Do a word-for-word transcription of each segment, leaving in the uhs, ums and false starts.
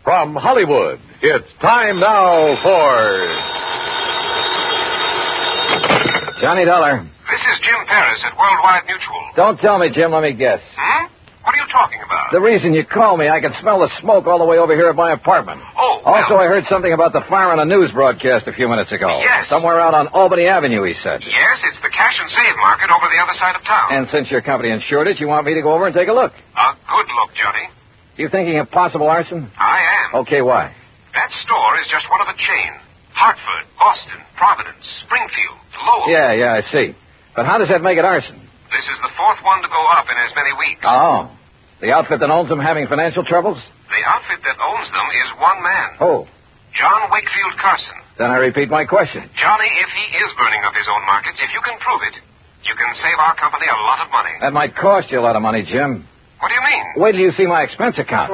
From Hollywood, it's time now for... Johnny Dollar. This is Jim Paris at Worldwide Mutual. Don't tell me, Jim. Let me guess. Hmm? What are you talking about? The reason you called me, I can smell the smoke all the way over here at my apartment. Oh, well... Also, I heard something about the fire on a news broadcast a few minutes ago. Yes. Somewhere out on Albany Avenue, he said. Yes, it's the cash and save market over the other side of town. And since your company insured it, you want me to go over and take a look? A good look, Johnny. You thinking of possible arson? I am. Okay, why? That store is just one of a chain. Hartford, Boston, Providence, Springfield, Lowell. Yeah, yeah, I see. But how does that make it arson? This is the fourth one to go up in as many weeks. Oh. The outfit that owns them having financial troubles? The outfit that owns them is one man. Oh. John Wakefield Carson. Then I repeat my question. Johnny, if he is burning up his own markets, if you can prove it, you can save our company a lot of money. That might cost you a lot of money, Jim. What do you mean? Wait till you see my expense account.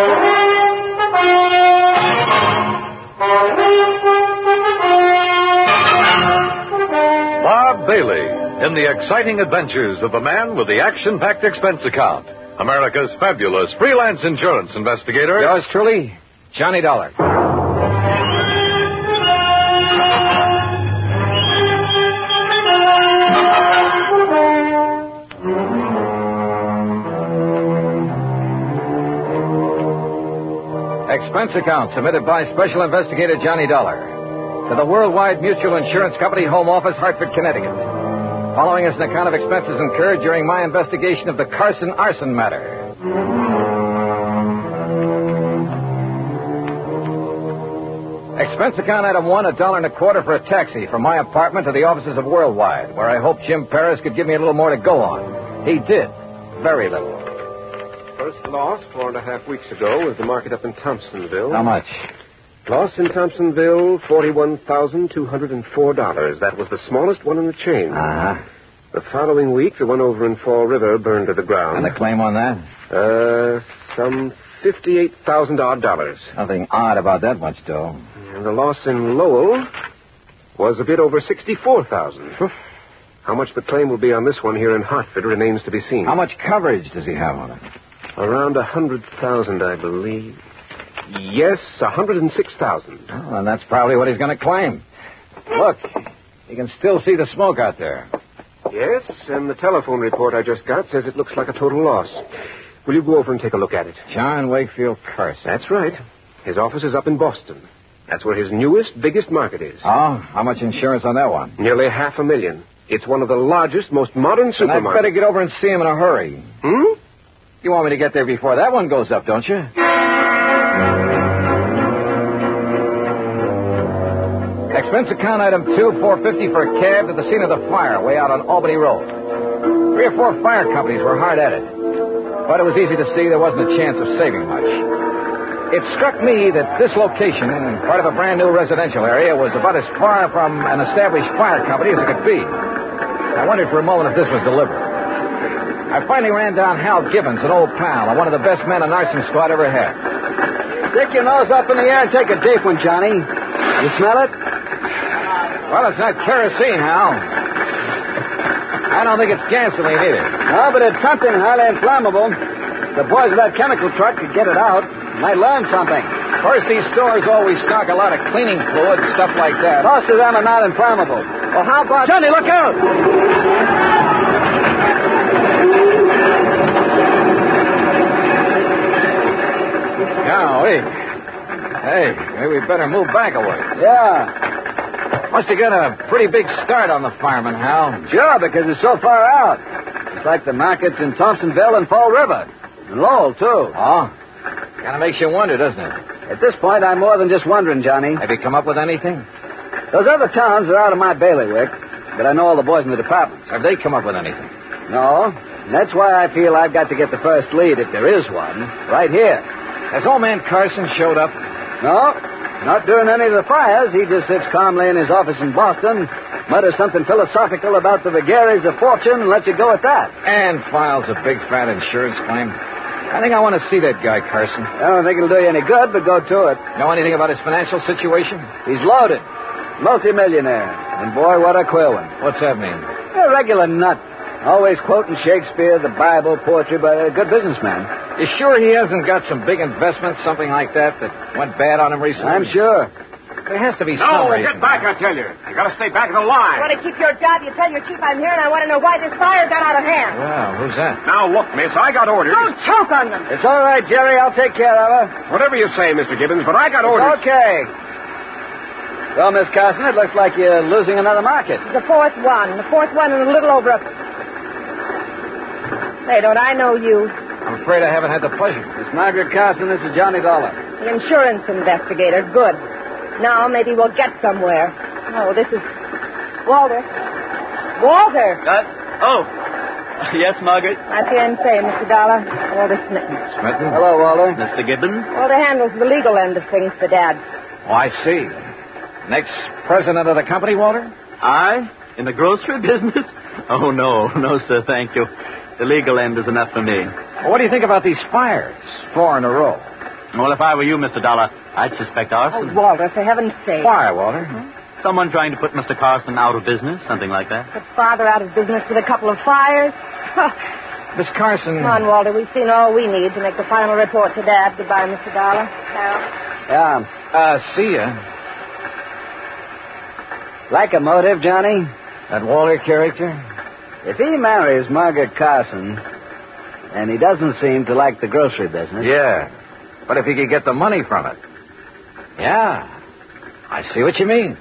Bob Bailey in the exciting adventures of the man with the action-packed expense account. America's fabulous freelance insurance investigator. Yours truly, Johnny Dollar. Expense account submitted by Special Investigator Johnny Dollar to the Worldwide Mutual Insurance Company, Home Office, Hartford, Connecticut. Following is an account of expenses incurred during my investigation of the Carson arson matter. Expense account item one, a dollar and a quarter for a taxi from my apartment to the offices of Worldwide, where I hoped Jim Paris could give me a little more to go on. He did. Very little. First loss four and a half weeks ago was the market up in Thompsonville. How much? Loss in Thompsonville, forty-one thousand two hundred four dollars. That was the smallest one in the chain. Uh-huh. The following week, the one over in Fall River burned to the ground. And the claim on that? Uh, some fifty-eight thousand odd dollars. Nothing odd about that much, though. And the loss in Lowell was a bit over sixty-four thousand. How much the claim will be on this one here in Hartford remains to be seen. How much coverage does he have on it? Around a hundred thousand, I believe. Yes, a hundred and six thousand. Oh, and that's probably what he's going to claim. Look, you can still see the smoke out there. Yes, and the telephone report I just got says it looks like a total loss. Will you go over and take a look at it? John Wakefield Carson. That's right. His office is up in Boston. That's where his newest, biggest market is. Oh, how much insurance on that one? Nearly half a million. It's one of the largest, most modern supermarkets. And I'd better get over and see him in a hurry. Hmm? You want me to get there before that one goes up, don't you? Expense account item two, four fifty for a cab to the scene of the fire, way out on Albany Road. Three or four fire companies were hard at it, but it was easy to see there wasn't a chance of saving much. It struck me that this location, part of a brand new residential area, was about as far from an established fire company as it could be. I wondered for a moment if this was deliberate. I finally ran down Hal Gibbons, an old pal, and one of the best men an arson squad ever had. Stick your nose up in the air and take a deep one, Johnny. You smell it? Well, it's not kerosene, Hal. I don't think it's gasoline either. No, but it's something highly inflammable. The boys of that chemical truck could get it out. Might learn something. First, these stores always stock a lot of cleaning fluid, stuff like that. Most of them are not inflammable. Well, how about... Johnny, look out! Golly. Hey, maybe we better move back a ways. Yeah. Must have got a pretty big start on the fireman, Hal. Sure, because it's so far out. It's like the markets in Thompsonville and Fall River. And Lowell, too. Oh? Kind of makes you wonder, doesn't it? At this point, I'm more than just wondering, Johnny. Have you come up with anything? Those other towns are out of my bailiwick, but I know all the boys in the departments. Have they come up with anything? No. And that's why I feel I've got to get the first lead, if there is one, right here. Has old man Carson showed up? No. Not during any of the fires. He just sits calmly in his office in Boston, mutters something philosophical about the vagaries of fortune, and lets you go at that. And files a big fat insurance claim. I think I want to see that guy, Carson. I don't think it'll do you any good, but go to it. Know anything about his financial situation? He's loaded. Multimillionaire. And boy, what a queer one. What's that mean? A regular nut. Always quoting Shakespeare, the Bible, poetry, but a good businessman. You sure he hasn't got some big investment, something like that, that went bad on him recently? I'm sure. There has to be No, some reason. get back, I tell you. You gotta stay back in the line. You want to keep your job, you tell your chief I'm here, and I want to know why this fire got out of hand. Well, who's that? Now, look, miss, I got orders. Don't choke on them. It's all right, Jerry. I'll take care of her. Whatever you say, Mister Gibbons, but I got It's orders. okay. Well, Miss Carson, it looks like you're losing another market. The fourth one. The fourth one and a little over a... Hey, don't I know you? I'm afraid I haven't had the pleasure. Miss Margaret Carson, this is Johnny Dollar. The insurance investigator. Good. Now maybe we'll get somewhere. Oh, this is... Walter. Walter. Uh, oh. Yes, Margaret? My fiancé, Mister Dollar. Walter Smitten. Smitten? Hello, Walter. Mister Gibbons? Walter handles the legal end of things for Dad. Oh, I see. Next president of the company, Walter? I? In the grocery business? Oh, no. No, sir, thank you. The legal end is enough for me. Well, what do you think about these fires? Four in a row. Well, if I were you, Mister Dollar, I'd suspect arson. Oh, Walter, for heaven's sake. Why, Walter? Someone trying to put Mister Carson out of business, something like that. Put Father out of business with a couple of fires. Miss Carson... Come on, Walter. We've seen all we need to make the final report to Dad. Goodbye, Mister Dollar. Yeah. Uh, see ya. Like a motive, Johnny? That Walter character? If he marries Margaret Carson, and he doesn't seem to like the grocery business... Yeah. But if he could get the money from it... Yeah. I see what you mean.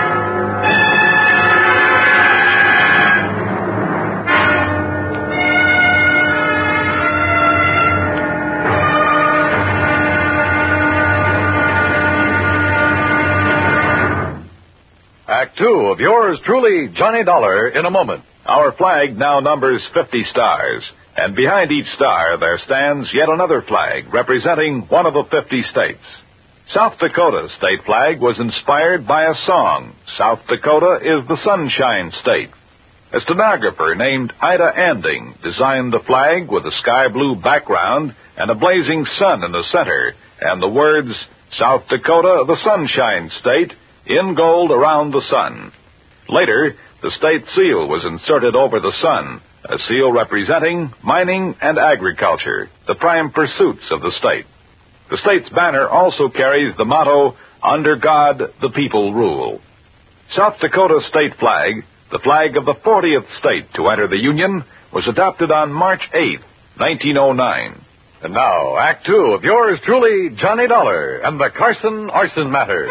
Act two of yours truly, Johnny Dollar, in a moment. Our flag now numbers fifty stars, and behind each star there stands yet another flag representing one of the fifty states. South Dakota's state flag was inspired by a song. South Dakota is the Sunshine State. A stenographer named Ida Anding designed the flag with a sky blue background and a blazing sun in the center, and the words, South Dakota, the Sunshine State, in gold around the sun. Later, the state seal was inserted over the sun, a seal representing mining and agriculture, the prime pursuits of the state. The state's banner also carries the motto, Under God, the People Rule. South Dakota's state flag, the flag of the fortieth state to enter the Union, was adopted on March eighth, nineteen oh nine. And now, Act Two of yours truly, Johnny Dollar, and the Carson Arson Matter.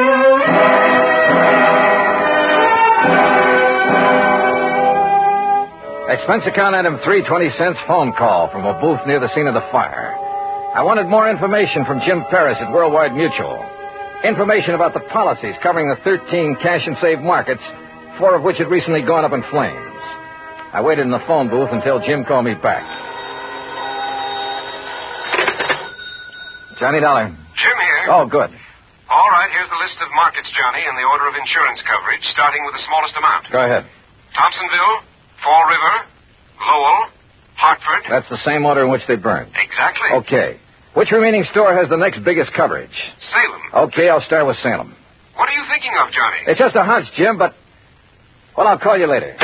Expense account item three twenty cents phone call from a booth near the scene of the fire. I wanted more information from Jim Ferris at Worldwide Mutual. Information about the policies covering the thirteen cash and save markets, four of which had recently gone up in flames. I waited in the phone booth until Jim called me back. Johnny Dollar. Jim here. Oh, good. All right, here's the list of markets, Johnny, and the order of insurance coverage, starting with the smallest amount. Go ahead. Thompsonville, Fall River, Lowell, Hartford. That's the same order in which they burned. Exactly. Okay. Which remaining store has the next biggest coverage? Salem. Okay, I'll start with Salem. What are you thinking of, Johnny? It's just a hunch, Jim, but... Well, I'll call you later.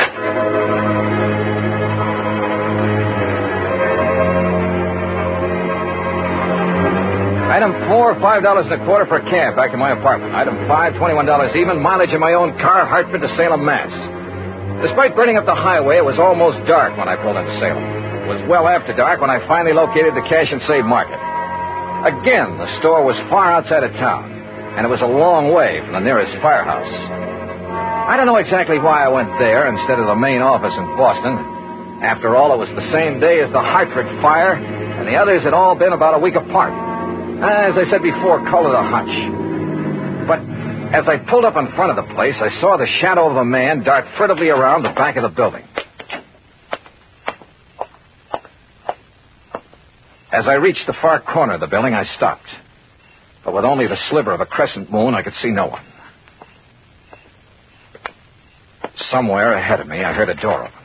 Item four, five dollars and a quarter for a cab back to my apartment. Item five, twenty-one dollars even, mileage in my own car, Hartford to Salem, Mass. Despite burning up the highway, it was almost dark when I pulled into Salem. It was well after dark when I finally located the cash and save market. Again, the store was far outside of town, and it was a long way from the nearest firehouse. I don't know exactly why I went there instead of the main office in Boston. After all, it was the same day as the Hartford fire, and the others had all been about a week apart. As I said before, call it a hunch. But as I pulled up in front of the place, I saw the shadow of a man dart furtively around the back of the building. As I reached the far corner of the building, I stopped. But with only the sliver of a crescent moon, I could see no one. Somewhere ahead of me, I heard a door open.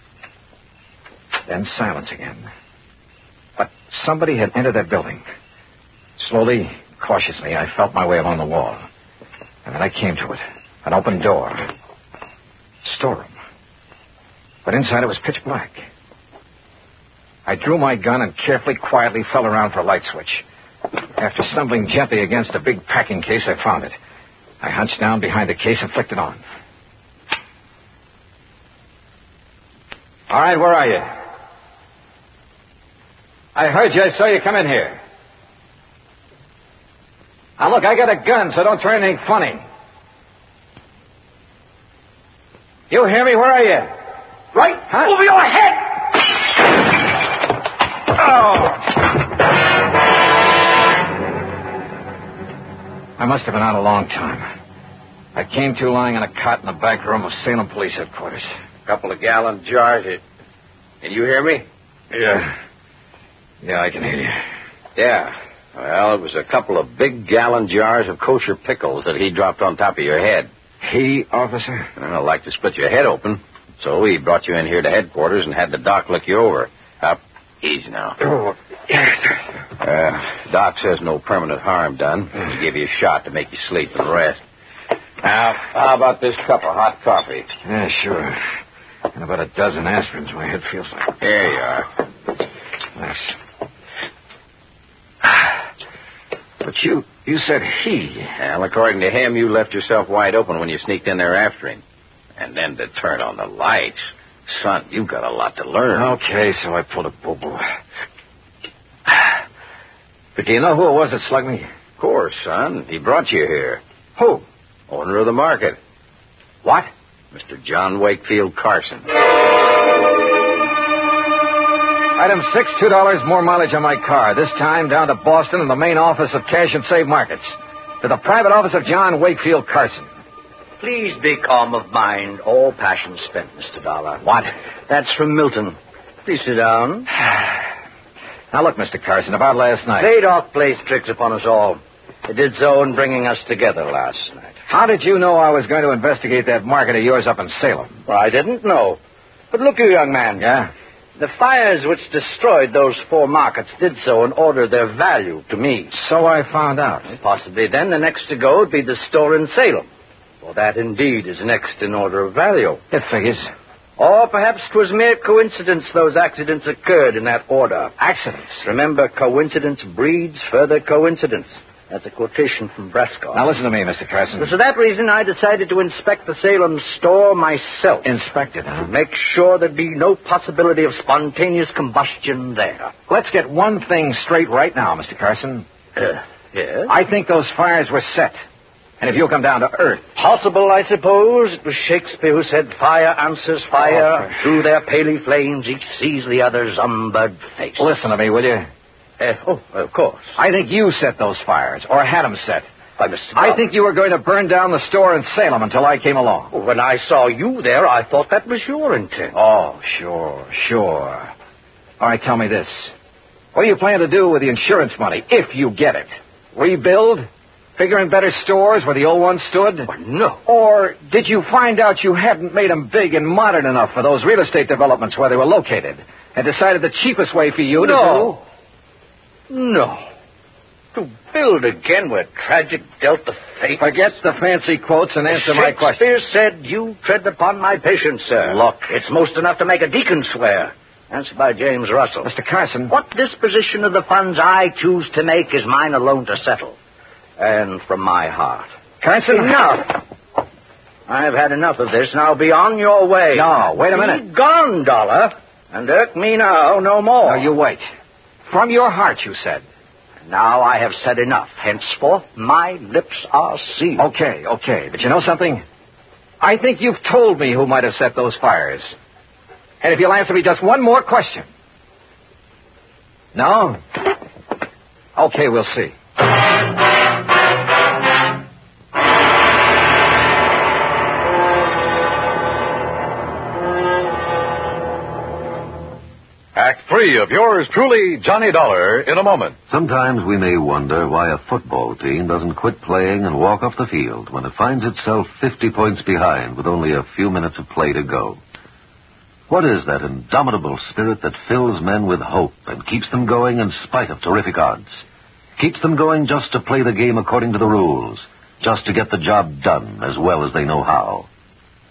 Then silence again. But somebody had entered that building. Slowly, cautiously, I felt my way along the wall. And then I came to it. An open door. Storeroom. But inside it was pitch black. I drew my gun and carefully, quietly felt around for a light switch. After stumbling gently against a big packing case, I found it. I hunched down behind the case and flicked it on. All right, where are you? I heard you. I saw you come in here. Now, look, I got a gun, so don't try anything funny. You hear me? Where are you? Right Huh? over your head! Oh! I must have been out a long time. I came to lying on a cot in the back room of Salem Police Headquarters. Couple of gallon jars. It. Can you hear me? Yeah. Yeah, I can hear you. Yeah. Well, it was a couple of big gallon jars of kosher pickles that he dropped on top of your head. He, officer? I'd like to split your head open. So he brought you in here to headquarters and had the doc look you over. Up. Easy now. Oh, yes. Uh, doc says no permanent harm done. He gave you a shot to make you sleep and rest. Now, how about this cup of hot coffee? Yeah, sure. And about a dozen aspirins. My head feels like... There you are. Thanks. But you, you said he. Well, according to him, you left yourself wide open when you sneaked in there after him. And then to turn on the lights. Son, you've got a lot to learn. Okay, so I pulled a boo-boo. But do you know who it was that slugged me? Of course, son. He brought you here. Who? Owner of the market. What? Mister John Wakefield Carson. Item six, two dollars more mileage on my car. This time down to Boston and the main office of Cash and Save Markets. To the private office of John Wakefield Carson. Please be calm of mind. All passion spent, Mister Dollar. What? That's from Milton. Please sit down. Now, look, Mister Carson, about last night. Vadok plays tricks upon us all. It did so in bringing us together last night. How did you know I was going to investigate that market of yours up in Salem? Well, I didn't know. But look, you young man. Yeah? The fires which destroyed those four markets did so in order their value to me. So I found out. Possibly then the next to go would be the store in Salem. For that indeed is next in order of value. It figures. Or perhaps 'twas mere coincidence those accidents occurred in that order. Accidents? Remember, coincidence breeds further coincidence. That's a quotation from Bresco. Now listen to me, Mister Carson. For that reason, I decided to inspect the Salem store myself. Inspect it, huh? To make sure there'd be no possibility of spontaneous combustion there. Let's get one thing straight right now, Mister Carson. Uh, yes? I think those fires were set. And if you'll come down to earth... Possible, I suppose. It was Shakespeare who said, fire answers fire. Oh, Through their paly flames, each sees the other's umbered face. Listen to me, will you? Uh, oh, of course. I think you set those fires, or had them set. By Mister I think you were going to burn down the store in Salem until I came along. Well, when I saw you there, I thought that was your intent. Oh, sure, sure. All right, tell me this. What do you plan to do with the insurance money, if you get it? Rebuild? Figure in better stores where the old ones stood? Oh, no. Or did you find out you hadn't made them big and modern enough for those real estate developments where they were located, and decided the cheapest way for you to No. No. To build again where tragic dealt the fate. Forget the fancy quotes and answer my question. Shakespeare said, you tread upon my patience, sir. Look. It's most enough to make a deacon swear. Answered by James Russell. Mister Carson. What disposition of the funds I choose to make is mine alone to settle. And from my heart. Carson. Enough. I've had enough of this. Now be on your way. No, wait a minute. Be gone, Dollar. And irk me now no more. No, you wait. From your heart, you said. Now I have said enough. Henceforth, my lips are sealed. Okay, okay. But you know something? I think you've told me who might have set those fires. And if you'll answer me just one more question. No? Okay, we'll see. Act three of yours truly, Johnny Dollar, in a moment. Sometimes we may wonder why a football team doesn't quit playing and walk off the field when it finds itself fifty points behind with only a few minutes of play to go. What is that indomitable spirit that fills men with hope and keeps them going in spite of terrific odds? Keeps them going just to play the game according to the rules, just to get the job done as well as they know how.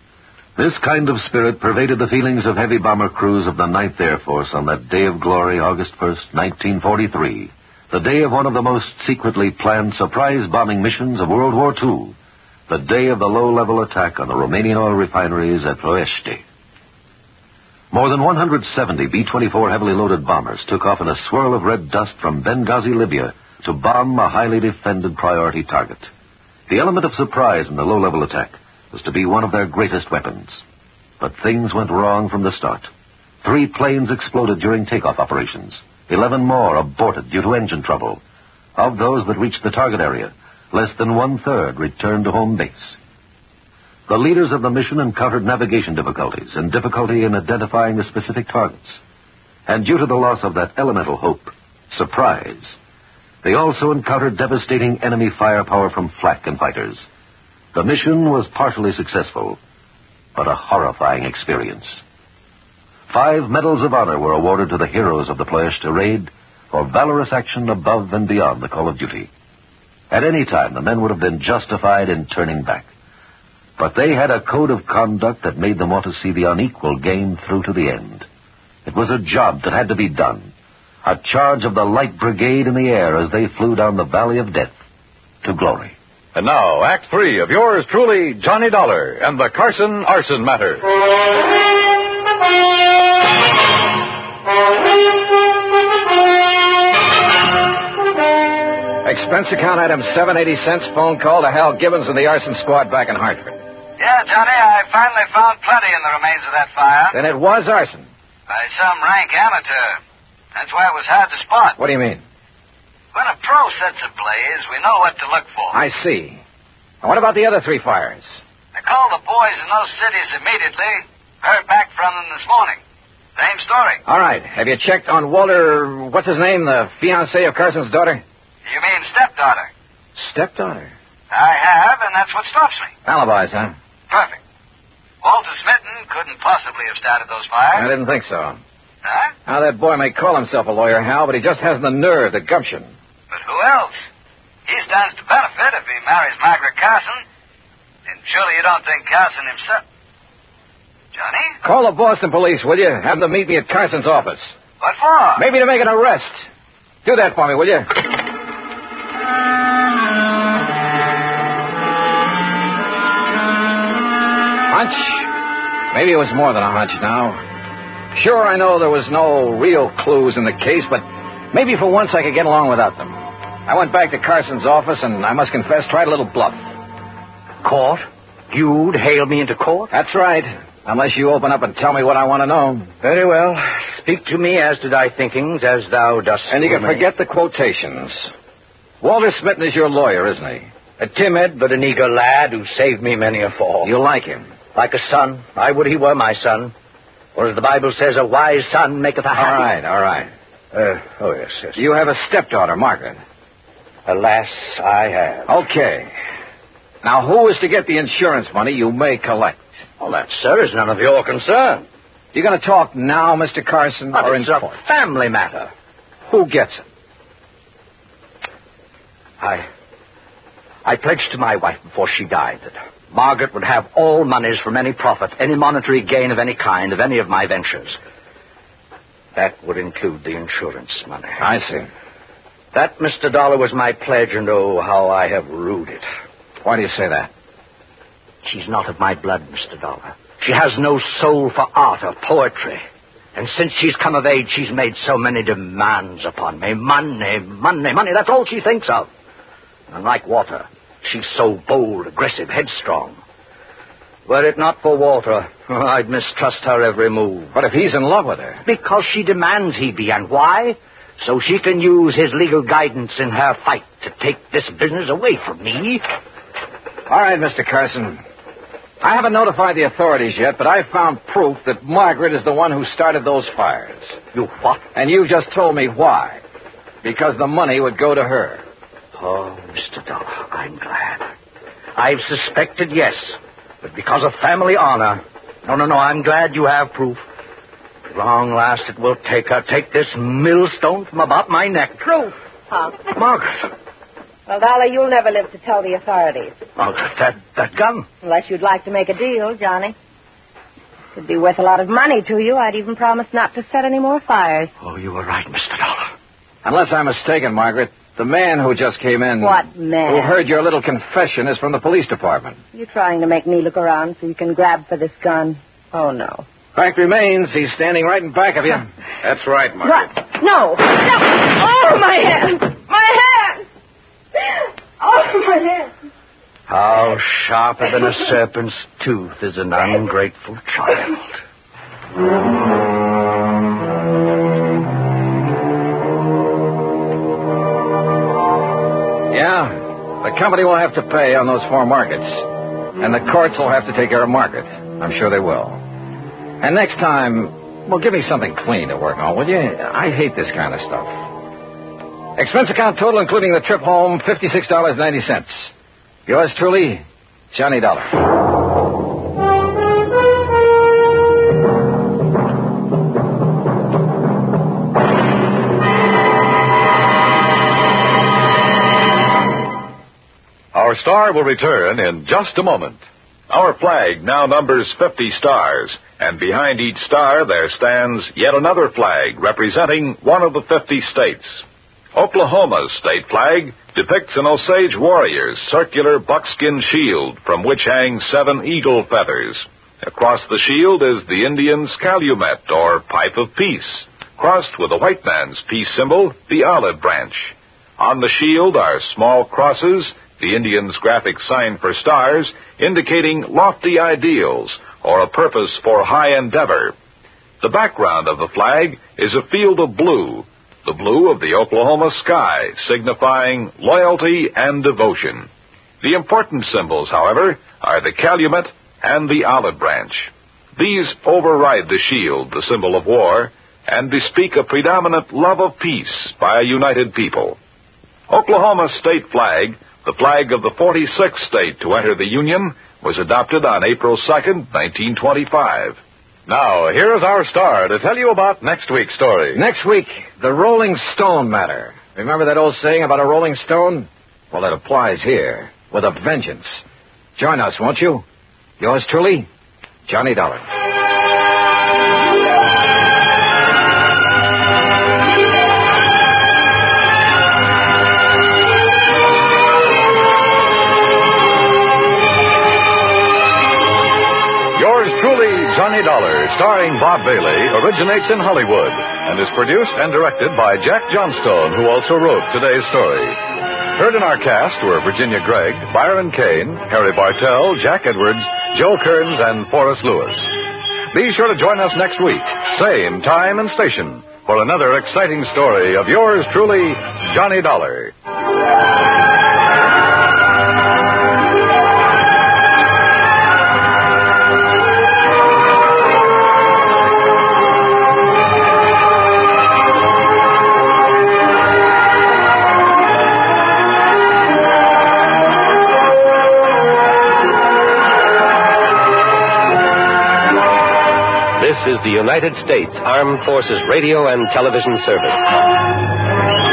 This kind of spirit pervaded the feelings of heavy bomber crews of the ninth Air Force on that day of glory, August first, nineteen forty-three, the day of one of the most secretly planned surprise bombing missions of World War Two, the day of the low-level attack on the Romanian oil refineries at Ploiești. More than one hundred seventy B twenty-four heavily loaded bombers took off in a swirl of red dust from Benghazi, Libya, to bomb a highly defended priority target. The element of surprise in the low-level attack was to be one of their greatest weapons. But things went wrong from the start. Three planes exploded during takeoff operations. Eleven more aborted due to engine trouble. Of those that reached the target area, less than one-third returned to home base. The leaders of the mission encountered navigation difficulties and difficulty in identifying the specific targets. And due to the loss of that elemental hope, surprise, they also encountered devastating enemy firepower from flak and fighters. The mission was partially successful, but a horrifying experience. Five medals of honor were awarded to the heroes of the Ploiești raid for valorous action above and beyond the call of duty. At any time, the men would have been justified in turning back. But they had a code of conduct that made them want to see the unequal game through to the end. It was a job that had to be done. A charge of the Light Brigade in the air as they flew down the Valley of Death to glory. And now, Act Three of yours truly, Johnny Dollar and the Carson Arson Matter. Expense account item seven eighty cents. Phone call to Hal Gibbons and the arson squad back in Hartford. Yeah, Johnny, I finally found plenty in the remains of that fire. Then it was arson. By some rank amateur. That's why it was hard to spot. What do you mean? When a pro sets a blaze, we know what to look for. I see. And what about the other three fires? I called the boys in those cities immediately. Heard back from them this morning. Same story. All right. Have you checked on Walter, what's his name, the fiancé of Carson's daughter? You mean stepdaughter? Stepdaughter? I have, and that's what stops me. Alibis, huh? Perfect. Walter Smitten couldn't possibly have started those fires. I didn't think so. Huh? Now, that boy may call himself a lawyer, Hal, but he just hasn't the nerve, the gumption. But who else? He stands to benefit if he marries Margaret Carson. And surely you don't think Carson himself... Johnny? Call the Boston police, will you? Have them meet me at Carson's office. What for? Maybe to make an arrest. Do that for me, will you? Hunch? Maybe it was more than a hunch now. Sure, I know there was no real clues in the case, but maybe for once I could get along without them. I went back to Carson's office and, I must confess, tried a little bluff. Court? You'd hail me into court? That's right. Unless you open up and tell me what I want to know. Very well. Speak to me as to thy thinkings, as thou dost. And you can forget the quotations. Walter Smitten is your lawyer, isn't he? A timid but an eager lad who saved me many a fall. You like him? Like a son. I would he were my son. For as the Bible says, a wise son maketh a happy... All right, all right. Uh, oh, yes, yes. You have a stepdaughter, Margaret. Alas, I have. Okay. Now, who is to get the insurance money you may collect? Well, that, sir, is none of your concern. You going to talk now, Mister Carson, but or it's in a court? Family matter. Who gets it? I... I pledged to my wife before she died that Margaret would have all monies from any profit, any monetary gain of any kind, of any of my ventures. That would include the insurance money. I see. That, Mister Dollar, was my pledge, and oh, how I have rued it. Why do you say that? She's not of my blood, Mister Dollar. She has no soul for art or poetry. And since she's come of age, she's made so many demands upon me. Money, money, money, that's all she thinks of. And like Walter, she's so bold, aggressive, headstrong. Were it not for Walter, I'd mistrust her every move. But if he's in love with her? Because she demands he be. And why? So she can use his legal guidance in her fight to take this business away from me. All right, Mister Carson. I haven't notified the authorities yet, but I found proof that Margaret is the one who started those fires. You what? And you've just told me why. Because the money would go to her. Oh, Mister Dollar, I'm glad. I've suspected, yes, but because of family honor. No, no, no, I'm glad you have proof. At long last it will take her, take this millstone from about my neck. Proof, huh? Margaret. Well, Dollar, you'll never live to tell the authorities. Margaret, that, that gun. Unless you'd like to make a deal, Johnny. Could be worth a lot of money to you. I'd even promise not to set any more fires. Oh, you were right, Mister Dollar. Unless I'm mistaken, Margaret, the man who just came in... What man? Who heard your little confession is from the police department. You're trying to make me look around so you can grab for this gun. Oh, no. Fact remains, he's standing right in back of you. That's right, Margaret. What? No. No. Oh, my hand. My hand. Oh, my hand. How sharper than a serpent's tooth is an ungrateful child. Yeah, the company will have to pay on those four markets. And the courts will have to take care of Margaret. I'm sure they will. And next time, well, give me something clean to work on, will you? I hate this kind of stuff. Expense account total, including the trip home, fifty-six dollars and ninety cents. Yours truly, Johnny Dollar. Our star will return in just a moment. Our flag now numbers fifty stars, and behind each star there stands yet another flag representing one of the fifty states. Oklahoma's state flag depicts an Osage warrior's circular buckskin shield from which hang seven eagle feathers. Across the shield is the Indian's calumet, or pipe of peace, crossed with the white man's peace symbol, the olive branch. On the shield are small crosses, the Indian's graphic sign for stars, indicating lofty ideals or a purpose for high endeavor. The background of the flag is a field of blue, the blue of the Oklahoma sky, signifying loyalty and devotion. The important symbols, however, are the calumet and the olive branch. These override the shield, the symbol of war, and bespeak a predominant love of peace by a united people. Oklahoma's state flag, the flag of the forty-sixth state to enter the Union, was adopted on April second, nineteen twenty-five. Now, here's our star to tell you about next week's story. Next week, the Rolling Stone matter. Remember that old saying about a rolling stone? Well, it applies here, with a vengeance. Join us, won't you? Yours truly, Johnny Dollar. Truly, Johnny Dollar, starring Bob Bailey, originates in Hollywood and is produced and directed by Jack Johnstone, who also wrote today's story. Heard in our cast were Virginia Gregg, Byron Kane, Harry Bartell, Jack Edwards, Joe Kearns, and Forrest Lewis. Be sure to join us next week, same time and station, for another exciting story of yours truly, Johnny Dollar. This is the United States Armed Forces Radio and Television Service.